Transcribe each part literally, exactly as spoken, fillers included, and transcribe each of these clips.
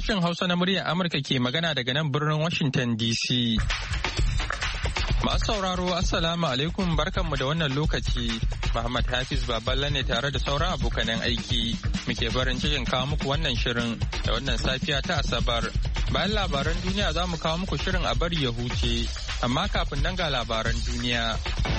Sashen Hausa na muryar Amurka ke magana daga nan birnin Washington D C. Masu sauraro Assalamu alaikum barkanmu da wannan lokaci. Muhammad Hafiz Baballa ne tare da sauran abokanan aiki. Muke barin cikin kawo muku wannan shirin da wannan safiya ta Asabar. Bayan labaran duniya za mu kawo muku shirin a bari ya huce. Amma kafin nan ga labaran duniya.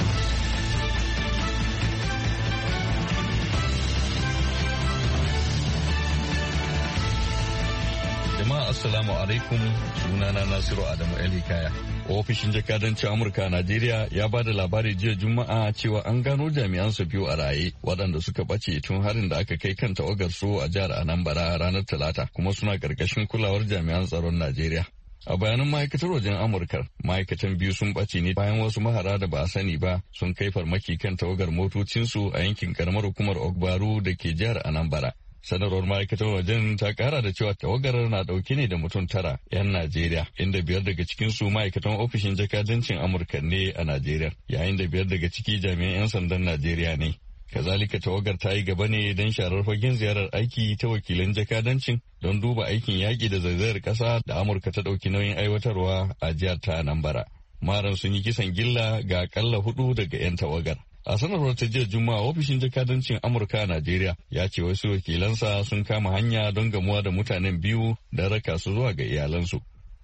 Jama'a Assalamu alaikum, sunana Nasiru Adamu Elikaya. Ofishin jakadancin Amurka a Najeriya ya ba da labari jiya Juma'a cewa an gano jami'an su biyu a raye waɗanda suka ɓace tun harin da aka kai kan tawagar su a jihar Anambra ranar Talata kuma suna ƙarƙashin kulawar jami'an tsaron Najeriya. A bayanan ma'aikatar wajen Amurka, ma'aikatan biyu sun ɓace ne bayan wasu mahara da ba a sani ba sun kai farmaki kan tawagar motocinsu a yankin karamar hukumar Ogbaru da ke jihar Anambra. Sanarwar ma'aikatar wajen ta kara da cewa tawagar na dauke ne da mutum tara 'yan Najeriya, inda biyar daga cikinsu ma'aikatan ofishin jakadancin Amurka ne a Najeriya, yayin da biyar daga ciki jami'an 'yan sandan Najeriya ne. Kazalika tawagar ta yi gaba ne don sharar fagen ziyarar aiki ta wakilan jakadancin don duba aikin yaƙi da zaizayar ƙasa da Amurka ta ɗauki nauyin aiwatarwa a jihar ta Anambra. Maran sun yi kisan gilla ga akalla hudu daga 'yan tawagar. A sanarwar ta jiya Juma'a ofishin jakadancin Amurka a Najeriya ya ce wasu wakilansa sun kama hanya don gamuwa da mutanen biyu da raka su zuwa ga iyalansu.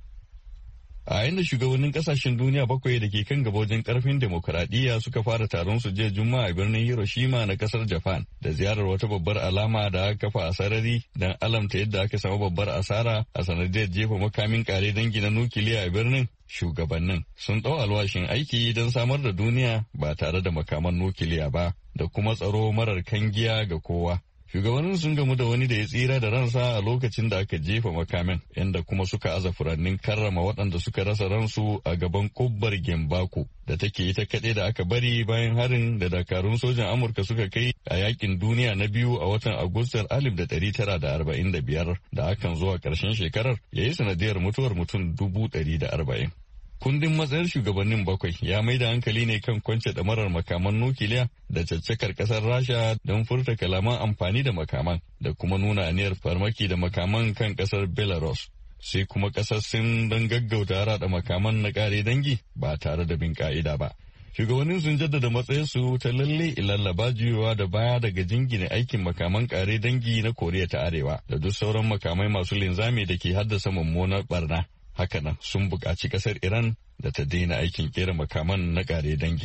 A yayin da shugabannin kasashen duniya bakwai da ke kan gaba wajen karfin demokuraɗiyya suka fara taron su jiya Juma'a a birnin Hiroshima na kasar Japan da ziyarar wata babbar alama da aka kafa a sarari don alamta yadda aka samu babbar asara a sanadiyar jefa makamin kare dangi na nukiliya a birnin. Shugabannin sun ɗau alwashin aiki don samar da duniya ba tare da makaman nukiliya ba da kuma tsaro marar kangiya ga kowa. Shugabannin sun gamu da wani da ya tsira da ransa a lokacin da aka jefa makamin, inda kuma suka aza furannin karrama waɗanda suka rasa ransu a gaban kubbar Gembaku da take ita kaɗai da aka bari bayan harin da dakarun sojan Amurka suka kai a yakin duniya na biyu a watan Agustar alif da ɗari tara da arba'in da biyar da akan zuwa ƙarshen shekarar ya yi sanadiyar mutuwar mutum dubu ɗari da arba'in. Kundin matsayar shugabannin bakwai ya mai da hankali ne kan kwance ɗamarar makaman nukiliya da caccakar ƙasar Rasha don furta kalaman amfani da makaman da kuma nuna aniyar farmaki da makaman kan ƙasar Belarus. Sai kuma ƙasar Sin don gaggauta harada makaman na ƙare dangi ba tare da bin ƙa'ida ba. Shugabannin sun jaddada matsayinsu ta lalle ilallaba juyowa da baya daga jingine aikin makaman ƙare dangi na Koriya ta Arewa da duk sauran makamai masu linzami da ke haddasa mummunar barna. Hakanan sun buƙaci ƙasar Iran da ta daina aikin ƙera makaman na ƙare dangi.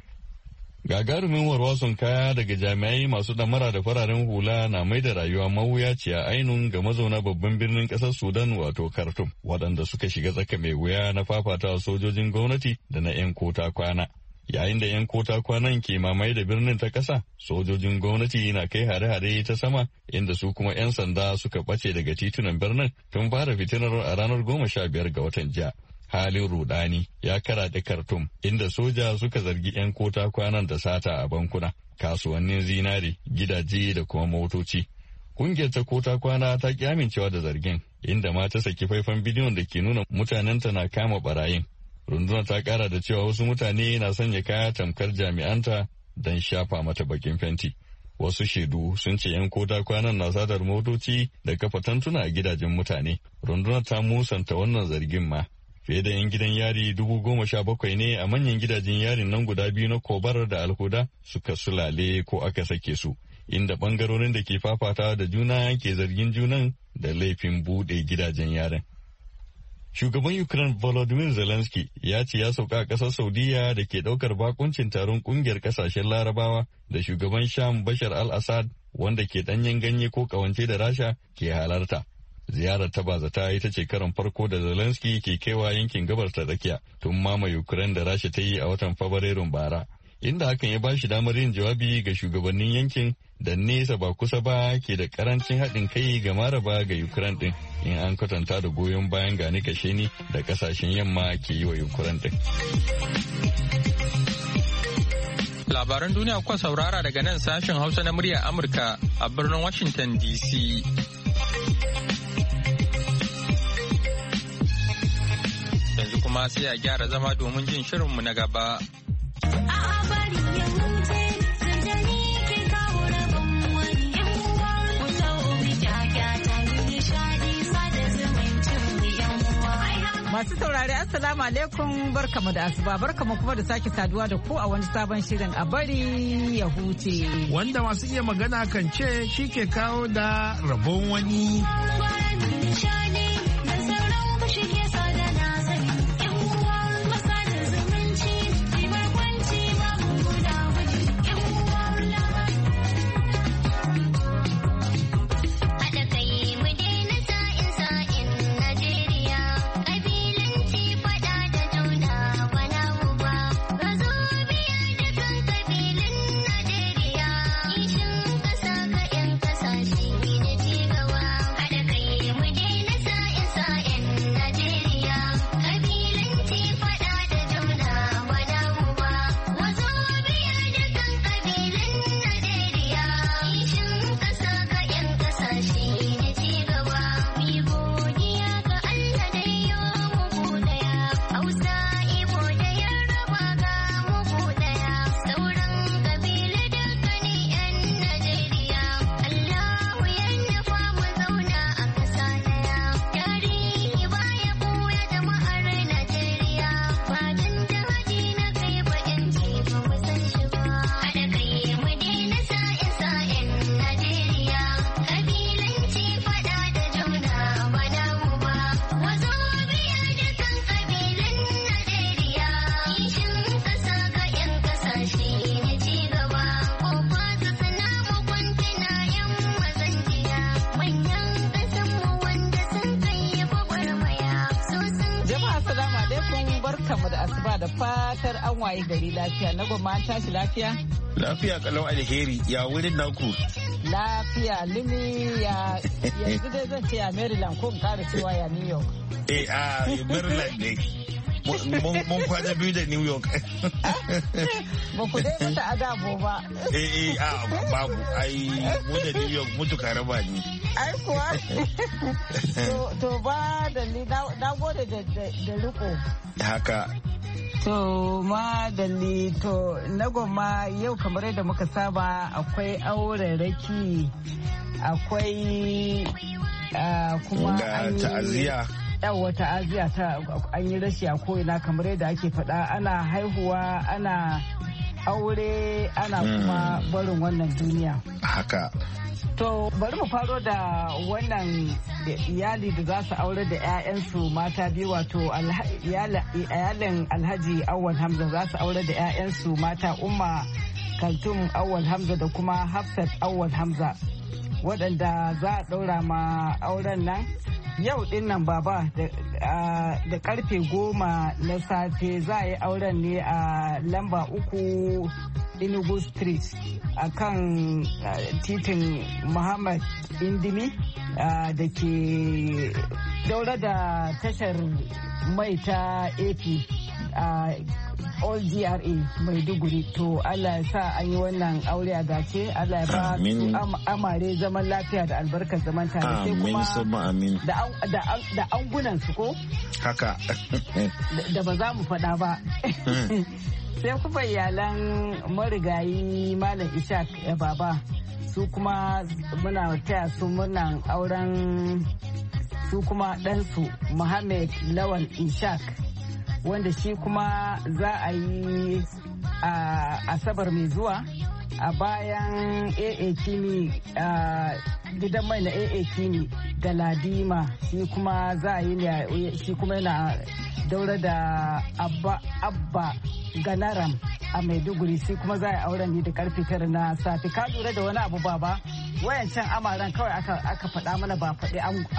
Gagarumin warwason kaya daga jami'ai masu ɗamara da fararen hula na mai da rayuwa mawuyaciya ainun ga mazauna babban birnin ƙasar Sudan wato Khartoum, waɗanda suka shiga tsaka mai wuya na fafatawa sojojin gwamnati da na 'yan kota kwana. Yayin da 'yan kota kwanan ke mamaye da birnin ta ƙasa, sojojin gwamnati na kai hare-hare ta sama inda su kuma 'yan sanda suka ɓace daga titunan birnin tun fara fitinar a ranar goma sha biyar ga watan jiya. Halin rudani ya karaɗe Khartoum inda soja suka zargi 'yan kota kwanan da sata a bankuna, kasuwannin zinari, gidaje da kuma motoci. Kungiyar ta kota kwana ta ki amincewa da zargin, inda ma ta saki faifan bidiyon da ke nuna mutanenta na kama barayin. Rundunar ta kara da cewa wasu mutane na sanya kaya tamkar jami'anta don shafa mata bakin fenti. Wasu shaidu sun ce 'yan kota kwanan na sadar motoci da kafa tantuna a gidajen mutane. Rundunar ta musanta wannan zargin ma. Fiye da 'yan gidan yari dubu goma sha bakwai ne a manyan gidajen yarin nan guda biyu na Kobar da Alhuda suka sulale ko aka sake su, inda bangarorin da ke fafata da juna ke zargin junan da laifin buɗe gidajen yarin. Shugaban Ukraine Volodymyr Zelensky ya ce ya sauka a ƙasar Saudiya da ke ɗaukar bakuncin taron ƙungiyar ƙasashen Larabawa da shugaban Sham Bashar al-Assad wanda ke ɗanyen ganye ko ƙawance da Rasha ke halarta. Ziyarar ta bazata ita ce karon farko da Zelensky ke kaiwa yankin gabar ta tsakiya tun mamaye Ukraine da Rasha ta yi a watan Fabrairun bara, inda hakan ya ba shi damar yin jawabi ga shugabannin yankin da nesa ba kusa ba ke da karancin haɗin kai ga maraba ga Ukraine ɗin in an kwatanta da goyon bayan gani kashe ni da ƙasashen yamma ke yi wa Ukraine ɗin. Labaran duniya kuka saurara daga nan sashen Hausa na muryar Amurka a birnin Washington D C. Yanzu kuma sai a gyara zama domin jin shirinmu na gaba. Masu saurari Assalamu alaikum barkamu da asuba barkamu kuma da sake saduwa da ku a wani sabon shirin a bari ya huce. Wanda masu iya magana kan ce shi ke kawo da rabon wani. Da fatar an waye gari lafiya na gwamma an tashi lafiya? Lafiya kalau alheri ya wurin naku. Lafiya limi ya yanzu dai zan ce a Maryland ko in kara cewa ya New York. Eh a Maryland ne. Mun kwana biyu da New York. Ba ku dai mata adabo ba. Eh eh a babu ai mu da New York mutu karaba ne. Ai kuwa. To ba da ni na gode da riko. Haka. To madalli to na goma yau kamar yadda muka saba akwai auraraki akwai kuma an yi ta'aziyya yawa ta'aziyya ta an yi rashi a ko'ina kamar yadda ake faɗa ana haihuwa ana aure ana kuma barin wannan duniya haka. To bari mu faro da wannan iyali da za su aure da 'ya'yansu mata biyu wato iyalin Alhaji Awwal Hamza za su aure da 'ya'yansu mata Umma Kaltum Awwal Hamza da kuma Hafsat Awwal Hamza waɗanda za a ɗaura ma auren nan yau ɗin nan baba da karfe goma na safe za a yi auren ne a lamba uku Enugu Street a kan titin Muhammad Indimi da ke daura da tashar mai ta A P a All G R A Maiduguri. To Allah ya sa an yi wannan aure a dace, Allah ya ba su amare zaman lafiya da albarkar zaman tare sai kuma da angunan su ko? Haka. Da ba za mu faɗa ba. Sai kuma iyalan marigayi Malam Ishaq ya baba su kuma muna taya su murnan auren su kuma ɗansu Muhammad Lawal Ishaq wanda shi kuma za a yi a asabar mai zuwa a bayan A A Kini gidan mai na A A Kini da Ladima shi kuma za a yi ne shi kuma yana daura da abba abba Ganaram a Maiduguri shi kuma za a yi auren ne da karfe tara na safe. Ka lura da wani abu baba wayancan amaran kawai aka faɗa mana ba faɗi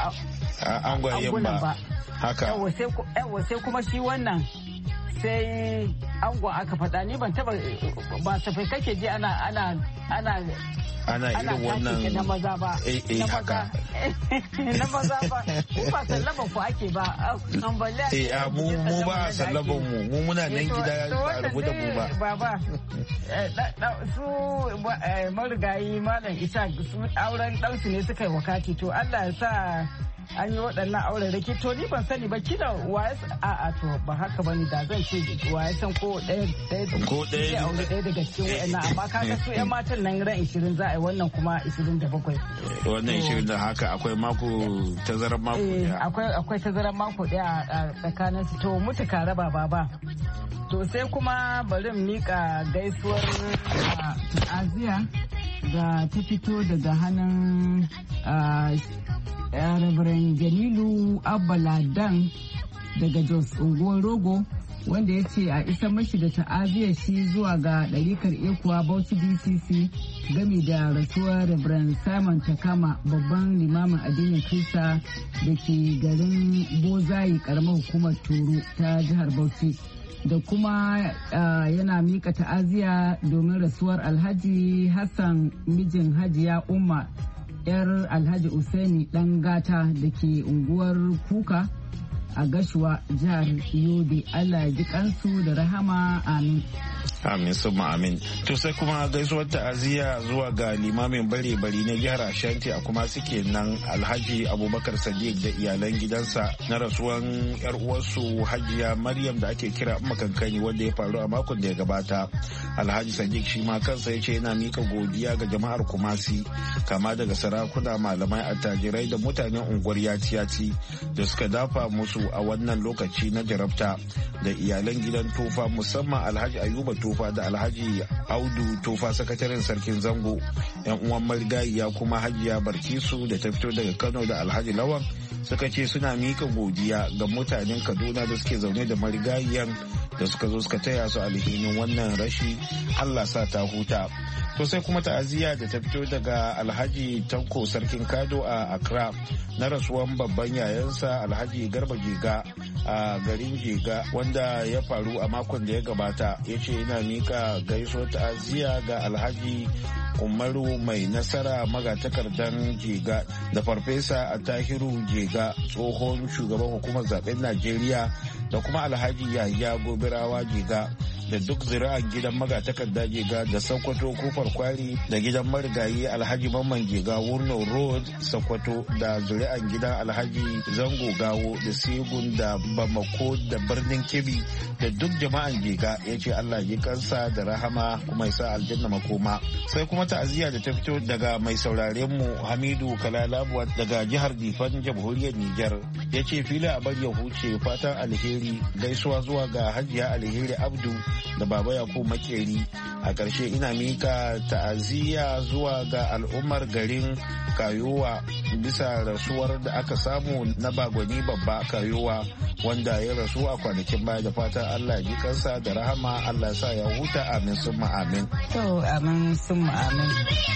an ba haka yawa sai kuma shi wannan sai angon aka faɗa ni ban taba ba safai kake ji ana ana ana ana irin wannan na maza ba na maza na maza ba ba sallaba ku ake ba an balle eh a mu mu ba sallaban mu mu muna nan gida a rubuta mu ba baba su marigayi Malam Isa su auren ɗansu ne suka yi wakati to Allah ya sa an yi waɗannan auren rake to ni ban sani ba kila waye a a to ba haka bane da zan ce waye san ko ɗaya ɗaya ko ɗaya aure ɗaya daga cikin waɗannan amma kaga su ƴan matan nan ran ishirin za a yi wannan kuma ishirin da bakwai wannan ishirin da haka akwai mako tazarar mako ɗaya akwai akwai tazarar mako ɗaya a tsakanin su to mutu ka raba baba to sai kuma bari mu mika gaisuwar ta'aziya da ta fito daga hannun Reverend Jamilu Abbaladan daga Jos unguwar Rogo wanda ya ce a isa mashi da ta'aziyar shi zuwa ga ɗarikar ekuwa Bauchi D C C gami da rasuwar Reverend Simon Takama babban limamin addinin Krista da ke garin Bozayi karamar hukumar Toro ta jihar Bauchi. Da kuma uh, yana mika ta'aziya domin rasuwar Alhaji Hassan mijin Hajiya Umma yar Alhaji Usaini dan gata da ke unguwar Kuka a Gashuwa jihar Yobe. Allah ya ji kansu da rahama amin. Amin summa amin. To sai kuma gaisuwar ta'aziyya zuwa ga limamin bare bari na jihar Ashanti a kuma suke nan Alhaji Abubakar Sadiq da iyalan gidansa na rasuwan yar uwarsu Hajiya Maryam da ake kira makankani wanda ya faru a makon da ya gabata. Alhaji Sadiq shi ma kansa ya ce yana mika godiya ga jama'ar Kumasi kama daga sarakuna malamai attajirai da mutanen unguwar Yati-Yati da suka dafa musu a wannan lokaci na jarabta da iyalan gidan Tofa musamman Alhaji Ayuba Tofa da Alhaji Audu Tofa sakataren sarkin Zango yan uwan marigayiya kuma Hajiya Barkisu da ta fito daga Kano da Alhaji Lawan suka ce suna mika godiya ga mutanen Kaduna da suke zaune da marigayiyan da suka zo suka taya su alhinin wannan rashi. Allah sa ta huta. To sai kuma ta'aziyya da ta fito daga Alhaji Tanko sarkin Kado a Accra na rasuwan babban yayansa Alhaji Garba Jega a garin Jega wanda ya faru a makon da ya gabata. Ya ce yana mika gaisuwar ta'aziyya ga Alhaji Umaru mai nasara magatakardan Jega da Farfesa a Tahiru Jega tsohon shugaban hukumar zaben Najeriya da kuma Alhaji Yahya Gobirawa Jega da duk zuri'an gidan magatakarda Jega da Sokoto Kofar Kwari da gidan marigayi Alhaji Mamman Jega Wurno Road Sokoto da zuri'an gidan Alhaji Zango Gawo da Segun da Bamako da birnin Kebbi da duk jama'an Jega. Ya ce Allah ya kansa da rahama kuma ya sa aljanna makoma. Sai kuma ta'aziyya da ta fito daga mai sauraren mu Hamidu Kalalabuwa daga jihar Difan jamhuriyar Nijar. Ya ce fili a bar ya huce fatan alheri gaisuwa zuwa ga Hajiya Alheri Abdu da Baba Yakubu Makeri. A ƙarshe ina mika ta'aziyya zuwa ga al'ummar garin Kayowa bisa rasuwar da aka samu na Bagwani Babba Kayowa wanda ya rasu a kwanakin baya da fatan Allah ya ji kansa da rahama. Allah ya sa ya huta amin summa amin. To amin summa amin.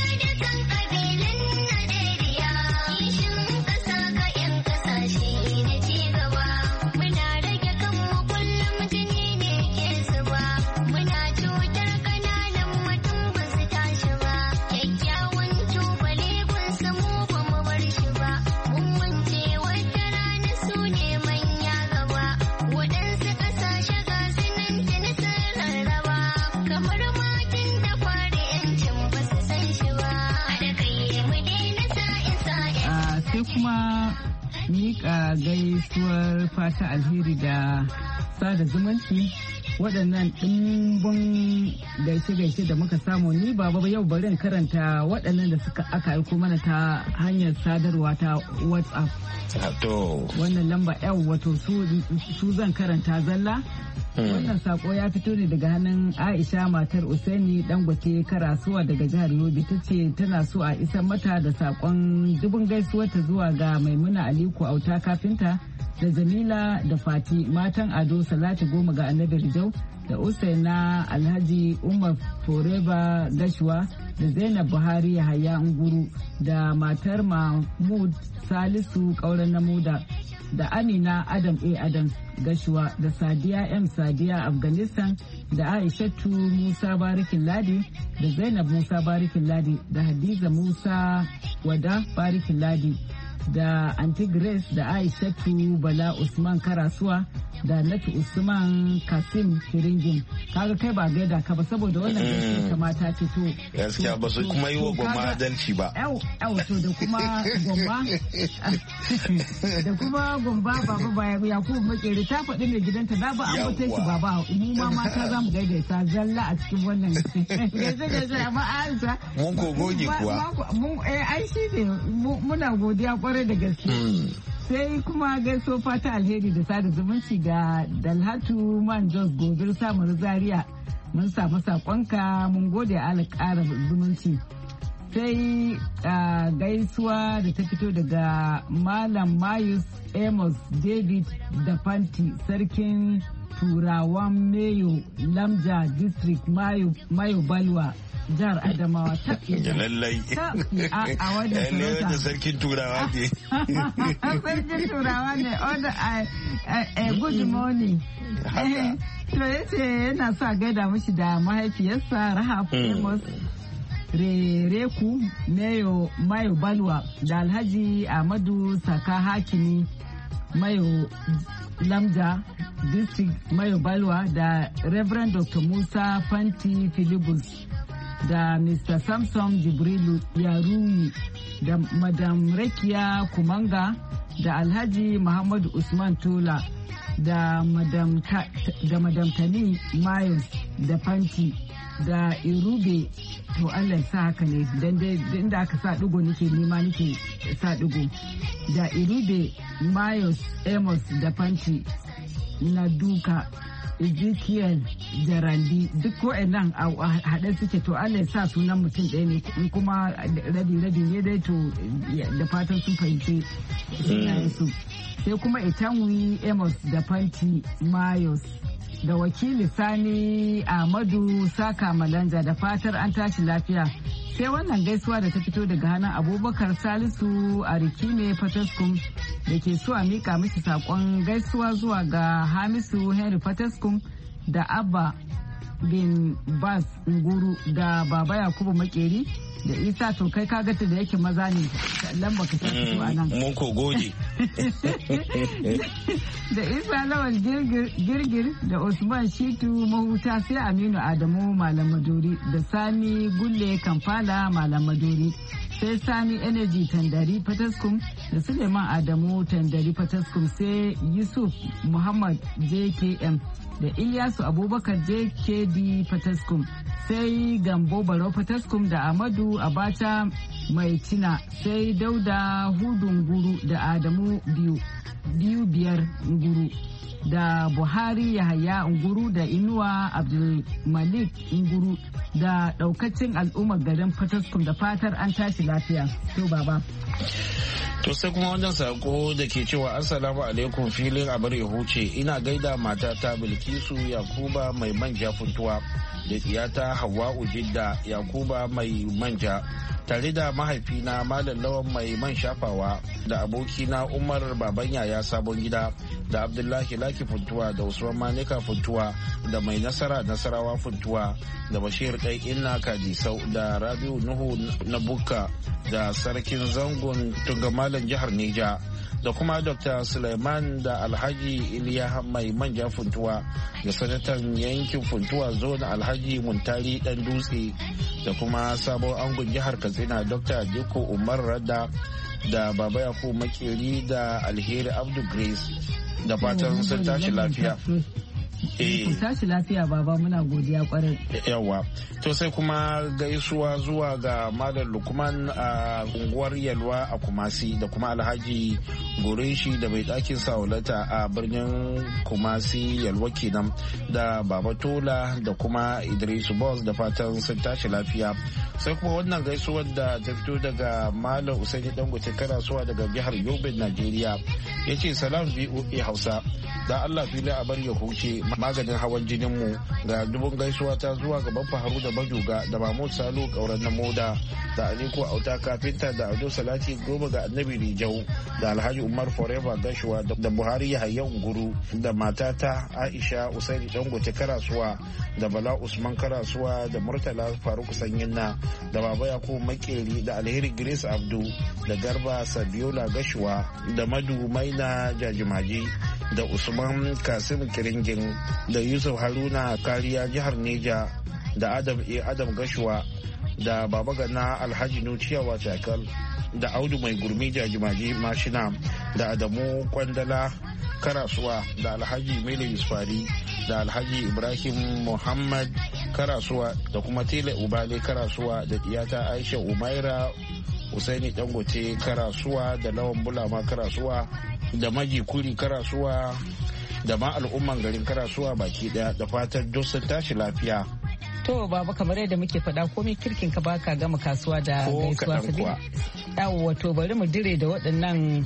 Mika gaisuwar fata alheri da sada zumunci waɗannan ɗimbin gaishe-gaishe da muka samu. Ni baba yau barin karanta waɗannan da suka aka aiko mana ta hanyar sadarwa ta WhatsApp. Wannan lamba yau wato su zan karanta zalla. Wannan sako ya fito ne daga hannun Aisha matar Usaini Dangote Karasuwa daga jihar Yobe. Ta ce tana so a isar mata da sakon dubin gaisuwar ta zuwa ga Maimuna Aliko Auta Kafinta da Jamila da Fati matan Ado Salati Goma ga Annabi Rijau da Usaina Alhaji Umar Foreba Gashuwa da Zainab Buhari Yahaya Nguru da matar Mahmud Salisu Kauran Namuda da Amina Adam A. Adams Gashuwa da Sadiya M. Sadiya Afghanistan da Aishatu Musa Barikin Ladi da Zainab Musa Barikin Ladi da Hadiza Musa Wada Barikin Ladi da Aunty Grace da Aishatu Bala Usman Karasuwa da Natu Usman Kasim Kiringin. Kaga kai ba gaida ka ba saboda wannan gaskiya kamata ce to. Gaskiya ba su kuma yi wa gwamma adalci ba. Yau yau to da kuma gwamma da kuma gwamba baba baya Yakubu Makeri ta faɗi mai gidanta da ba an mutai shi baba mu ma mata za mu gaida ta zalla a cikin wannan gaisa gaisa amma Aisha mun ko goge kuwa. Mun eh ai shi ne muna godiya kwarai da gaske. Sai kuma gaiso fata alheri da sada zumunci ga Dalhatu Man Jos Gobir Samar Zaria mun samu sakonka mun gode ala ƙara zumunci. Sai gaisuwa da ta fito daga Malam Mayus Amos David da Fanti sarkin Turawan Mayo Lamja District Mayo Balwa jihar Adamawa ta da lallai a wajen wanda sarkin turawa ne sarkin turawa ne order a good morning to yace yana sa gaida mishi da mahaifiyarsa Rahab Amos Rereku Mayo Mayo Balwa da Alhaji Ahmadu Saka Hakimi Mayo Lamja District Mayo Balwa da Reverend Doctor Musa Fanti Philibus da Mister Samson Jibrilu Yaruyi da Madam Rekiya Kumanga da Alhaji Muhammadu Usman Tola da Madam, Ta, da Madam Tani Mayos da Fanti da Irube to Allah sa haka ne dan dai inda aka sa digo nake nema nake sa digo da Irube Mayos Amos da Fanti na duka Ezekiel Jarandi duk ko nan a haɗe suke to Allah ya sa sunan mutum ɗaya ne kuma rabi-rabi ne dai to da fatan sun fahimci sunayensu. Sai kuma Itanwi Amos da Fanti Mayos da wakili Sani Ahmadu Saka Malanja da fatar an tashi lafiya. Sai wannan gaisuwa da ta fito daga hannun Abubakar Salisu a Rikime Fataskum da ke so a mika mishi sakon gaisuwa zuwa ga Hamisu Henry Fataskum da Abba bin Bas Nguru da Baba Yakubu Makeri da Isa to kai ka gata da yake maza ne lamba ka ta fito a nan. Mun ko goge. Da Isa Lawal Girgir da Usman Shitu Mahuta sai Aminu Adamu Malam Maduri da Sani Gulle Kamfala Malam Maduri. Sai Sani Energy Tandari Fataskum da Suleiman Adamu Tandari Fataskum sai Yusuf Muhammad J K M da Ilyasu Abubakar J K D Fataskum sai Gambo Barau Fataskum da Amadu Abacha Mai Tina sai Dauda Hudun Guru da Adamu Biyu biyu biyar Nguru da Buhari Yahaya Nguru da Inuwa Abdul Malik Nguru da daukacin al'ummar garin Fataskum da fatar an tashi lafiya. To baba. To sai kuma wajen sako da ke cewa assalamu alaikum filin abar ya huce ina gaida matata Bilkisu Yakuba mai manja funtuwa da tiyata Hawwa'u Jidda Yakuba mai manja tare da mahaifina Malam Lawan mai man shafawa da abokina Umar Baban Yaya Sabon Gida da Abdullahi Laki Funtuwa da Usman Manika Funtuwa da Mai Nasara Nasarawa Funtuwa da Bashir Kai Inna Kadisau da Rabiu Nuhu na Bukka da Sarkin Zangon Tunga Malam Jihar Neja da kuma Dr. Suleiman da Alhaji Iliya Mai Manja Funtuwa da Sanatan Yankin Funtuwa Zona Alhaji Muntari Dan Dutse da kuma Sabon Angon Jihar Katsina Dr. Diko Umar Radda da Baba Yakubu Makeri da Alheri Abdu Grace da fatan sun tashi lafiya. Eh. tashi lafiya baba muna godiya kwarai. Yawa. To sai kuma gaisuwa zuwa ga Malam Lukman a unguwar Yalwa a Kumasi da kuma Alhaji Goreshi da mai ɗakin Saulata a birnin Kumasi Yalwa kenan da Baba Tola da kuma Idris Boss da fatan sun tashi lafiya. Sai kuma wannan gaisuwar da ta fito daga Malam Usaini Dangote Karasuwa daga jihar Yobe, Najeriya. Yace salam V O A Hausa. Da Allah fili a bar ya huce maganin hawan jinin mu ga dubun gaisuwa ta zuwa ga Baffa Haru da Bajoga da Mahmud Salu Kauran na Moda da Aliko Auta Kafinta da Ado Salati Goma ga Annabi Rijau da Alhaji umar forever gashuwa da buhari yahaya unguru da matata aisha usaini dangote karasuwa da bala usman karasuwa da murtala faruk sanyinna da baba yakubu makeri da alheri grace abdu da garba sabiola gashuwa da madu maina jajimaji da usman kasim kiringin da yusuf haruna kariya jihar neja da adam e adam gashuwa da baba gana alhaji nuciya watakal da audu mai gurmi jajimaji mashina da adamu kwandala karasuwa da alhaji mele yusufari da alhaji ibrahim muhammad karasuwa da kuma tele ubale karasuwa da diyata aisha umaira usaini dangote karasuwa da lawan bulama karasuwa da maji kuri karasuwa da ma al'umman garin karasuwa baki daya da fatan duk sun tashi lafiya. To baba kamar yadda muke faɗa komai kirkin ka baka gama kasuwa da gaisuwa sabi. Yawwa to bari mu dire da waɗannan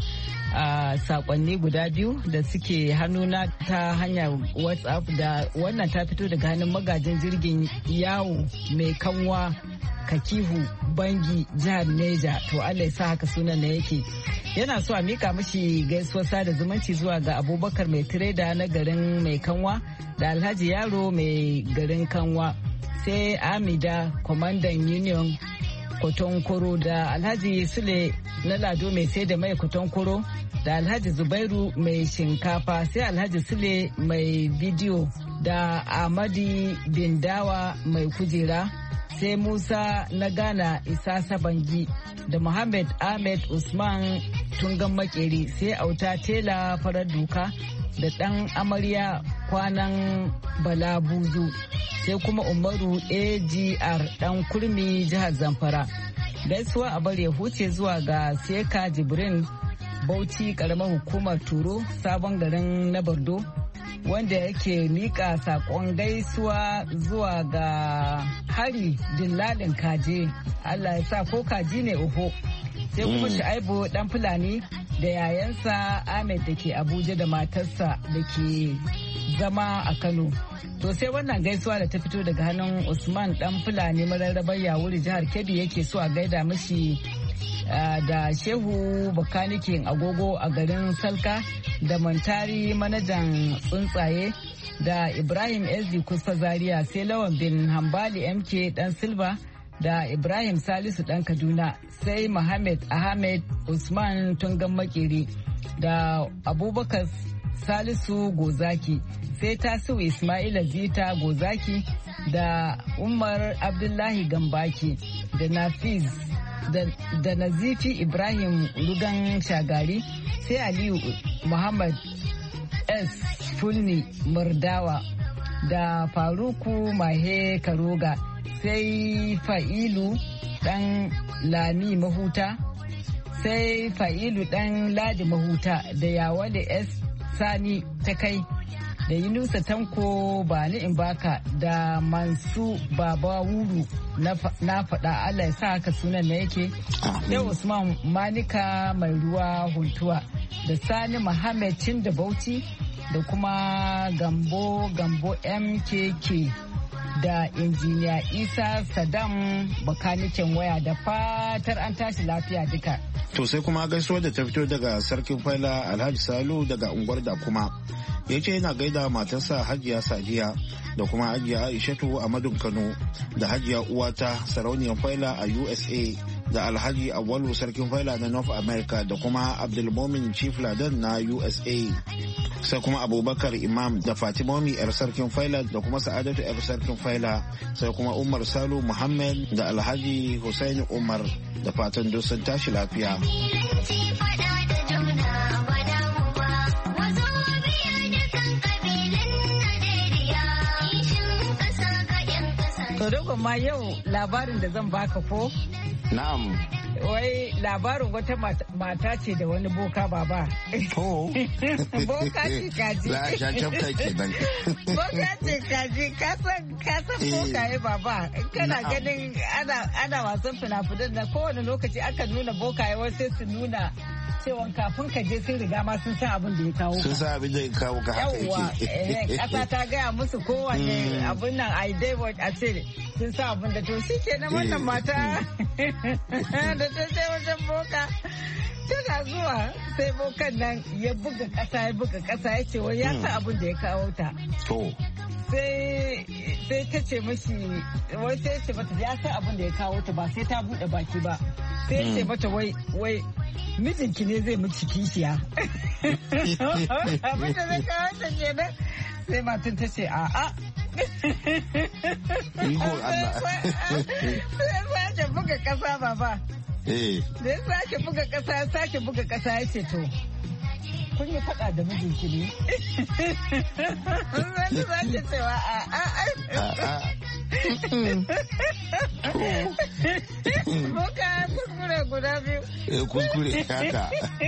sakonni guda biyu da suke hannuna ta hanyar WhatsApp da wannan ta fito daga hannun magajin jirgin yawo mai kanwa Kakihu Bangi jihar Neja to Allah ya sa haka sunan na yake. Yana so a mika mishi gaisuwar sada zumunci zuwa ga Abubakar mai tireda na garin mai kanwa da Alhaji Yaro mai garin kanwa. Sai Amida kwamandan Union Kotonkoro da Alhaji Sule na Lado mai sai da mai Kotonkoro da Alhaji Zubairu mai shinkafa sai Alhaji Sule mai bidiyo da Amadi Bindawa mai kujera sai Musa na Ghana Isa Sabangi da Muhammad Ahmed Usman Tungan Makeri sai Auta Tela Farar Duka da ɗan amarya kwanan Balabuzu sai kuma Umaru A G R ɗan kurmi jihar Zamfara. Gaisuwa a bar ya huce zuwa ga Seka Jibrin Bauchi karamar hukumar Turo sabon garin na Bardo wanda yake mika sakon gaisuwa zuwa ga Hari Dillalin Kaje Allah ya sa ko kaji ne oho sai kuma Shu'aibu dan Fulani da yayansa Ahmed da ke Abuja da matarsa da ke zama a Kano. To sai wannan gaisuwa da ta fito daga hannun Usman dan Fulani mararrabar Yawuri jihar Kebbi yake so a gaida mashi da Shehu bakanikin agogo a garin Salka da Mantari manajan tsuntsaye da Ibrahim S D Kusa Zaria sai Lawan bin Hambali M K dan Silva da Ibrahim Salisu dan Kaduna sai Muhammad Ahmed Usman Tungan Makeri da Abubakar Salisu Gozaki sai Tasiu Ismaila Zita Gozaki da Umar Abdullahi Gambaki da Nafiz da, da Nazifi Ibrahim Rugan Shagari sai Aliyu Muhammad S. Fulni Murdawa da Faruku Mahe Karoga sai Fa'ilu dan Lami Mahuta sai Fa'ilu dan Ladi Mahuta da Yawale S. Sani ta kai da Yunusa Tanko ba ni in baka da Mansu Baba Wuru na faɗa Allah ya sa haka sunan na yake da Usman Manika mai ruwa huntuwa da Sani Muhammad Cin da Bauchi da kuma Gambo Gambo M K K da injiniya Isa Saddam bakanikin waya da fatar an tashi lafiya duka. To sai kuma gaisuwa da ta fito daga sarkin faila Alhaji Salu daga unguwar da kuma ya ce yana gaida matarsa Hajiya Sadiya da kuma Hajiya Aishatu a Madun Kano da Hajiya Uwata sarauniyar faila a U S A da Alhaji Awwalu sarkin faila na North America da kuma Abdulmumin Chief Ladan na U S A sai kuma Abubakar Imam da Fatimomi yar sarkin faila da kuma Sa'adatu yar sarkin faila sai kuma Umar Salu Muhammad da Alhaji Hussein Umar da fatan duk sun tashi lafiya. To dogon ma yau labarin da zan baka ko? Na'am. Wai labarin wata mata ce da wani boka baba. To. Boka ce kaji. Za a sha chapta kenan. Boka ce kaji kasan kasan bokaye baba. Kana ganin ana ana wasan fina-finan na kowane lokaci aka nuna bokaye wai sai su nuna cewa kafin ka je sun riga ma sun san abin da ya kawo ka. Sun san abin da ya kawo ka haka yake. Yawwa, ƙasa ta gaya musu kowane abin nan a dai a ce sun san abin da to shi ke na wannan mata da ta je wajen boka. Tana zuwa sai bokan nan ya buga ƙasa ya buga ƙasa ya ce wai ya san abin da ya kawo ta. Sai ta ce mashi wai sai ce mata ya san abin da ya kawo ta ba sai ta buɗe baki ba. Sai ce mata wai wai mijinki ne zai miki kishiya. Abin da zai kawo ta kenan sai matan ta ce a'a. Iko Allah. Sai sake buga ƙasa baba. Eh. Da ya sake buga ƙasa ya sake buga ƙasa ya ce to. Kun yi faɗa da mijinki ne? Wanda za ki cewa a a a. Boka kuskure guda biyu. Kuskure haka.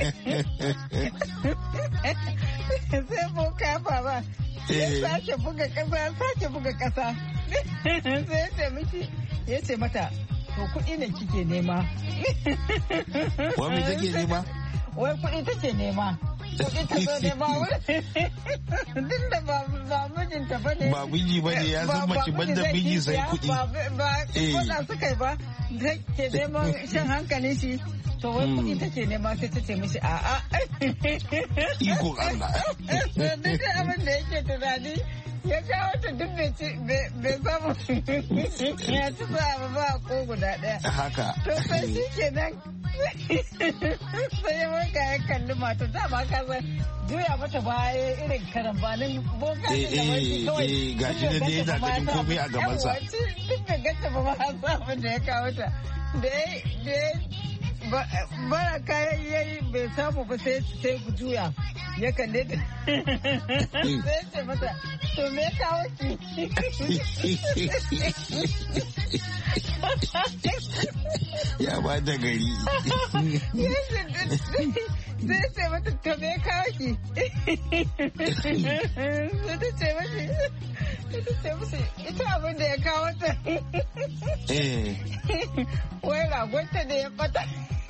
Sai boka baba. Ya sake buga ƙasa ya sake buga ƙasa. Sai ya ce miki ya ce mata to kuɗi ne kike nema. Wa me take nema? Wai kuɗi take nema. Kuɗi ta zo nema wuri. Duk da ba mijinta ba ne. Ba miji ba ne ya san mace banda miji sai kuɗi. Ba kuɗa suka yi ba. Ke neman shan hankalin shi. To wai kuɗi take nema sai ta ce mishi a'a. Iko Allah. Duk abin da yake tunani. Ya kawo ta duk bai samu ya ci sa ba ko guda ɗaya. Haka. To sai shi kenan sai ya wanka ya kalli mata dama ka san juya mata baya irin karambanin boka ne da wani kawai. Eh gashi da dai yana ganin komai a gabansa. Duk da gata ba ma an samu da ya kawo ta. Da ya bara kayan yayi bai samu ba sai sai juya ya kalle ta. Sai ce mata to me kawo ki? Ya ba da gari. Sai ce mata to me kawo ki? Sai ta ce mashi ta ce mashi ita abin da ya kawo ta. Wai ragonta da ya bata.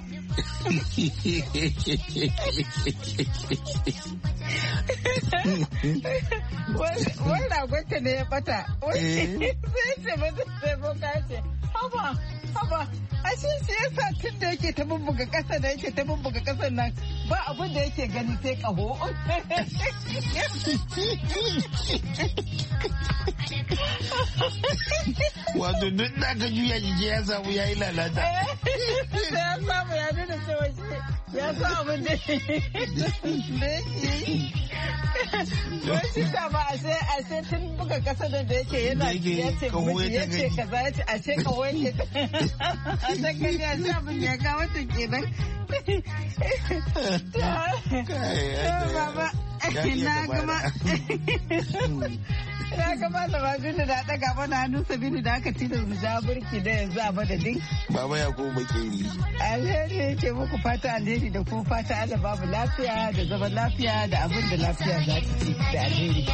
Wai ragonta ne ya bata. Sai ce mata sai boka ce haba haba ashe shi yasa tun da yake ta bubbuga ƙasa da yake ta bubbuga ƙasar nan ba abin da yake gani sai ƙaho. Wato duk da aka juya jiki ya samu ya yi lalata. Sai ya samu ya nuna cewa shi ya sa abin da yake yi. Wai shi ta ba ashe ashe tun buga ƙasa da yake yana ya ce miji ya ce kaza ya ce ashe kawo yake. Ashe kan ya ce abin ya ga wata kenan. Baba na gama na gama da babin da daga mana hannu sabini da aka ci da ja burki da yanzu a madadin Baba ya ko bakeri. Alheri yake muku fata alheri da kuma fata Allah babu lafiya da zaman lafiya da abin da lafiya za ta ci da alheri.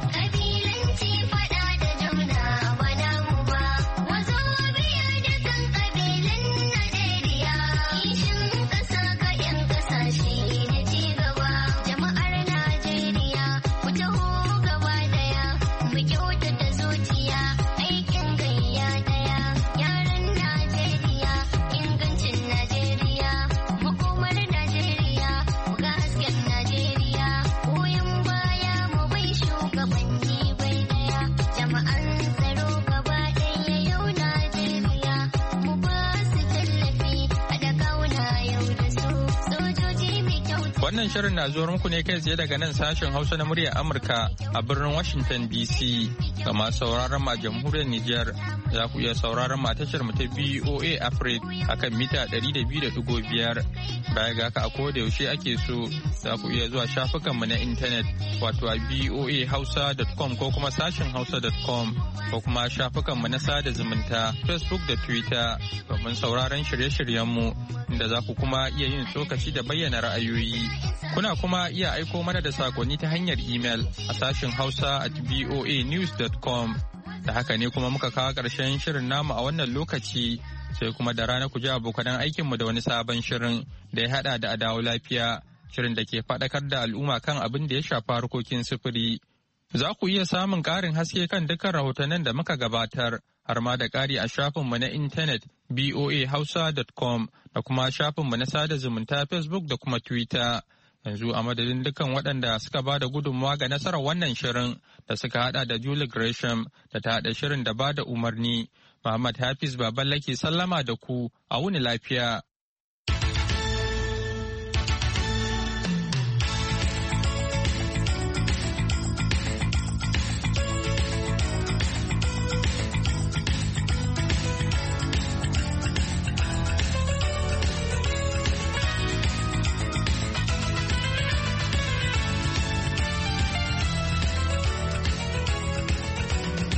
Wannan shirin na zuwa muku ne kai tsaye daga nan sashen Hausa na muryar Amurka a birnin Washington D C. Ga masu sauraron ma jamhuriyar Nijar za ku iya sauraron ma tashar mu ta B O A Africa akan mita ɗari da biyu da ɗigo biyar. Baya ga haka a koda yaushe ake so za ku iya zuwa shafukan mu na intanet wato a b o a hausa dot com ko kuma sashen hausa dot com ko kuma shafukan mu na sada zumunta Facebook da Twitter domin sauraron shirye-shiryen mu inda za ku kuma iya yin tsokaci da bayyana ra'ayoyi. Kuna kuma iya aiko mana da sakonni ta hanyar email a sashen hausa at b o a news dot com. Da haka ne kuma muka kawo ƙarshen shirin namu a wannan lokaci sai kuma da rana ku ji abokan aikinmu da wani sabon shirin da ya hada da adawo lafiya, shirin da ke faɗakar da al'umma kan abin da ya shafa harkokin sufuri. Za ku iya samun ƙarin haske kan dukkan rahotannin da muka gabatar, har ma da ƙari a shafinmu na intanet b o a hausa dot com da kuma shafinmu na sada zumunta Facebook da kuma Twitter. Yanzu a madadin dukkan waɗanda suka ba da gudunmawa ga nasarar wannan shirin da suka hada da Julie Gresham da ta haɗa shirin da ba da umarni. Muhammad Hafiz Baballake sallama da ku a wuni lafiya.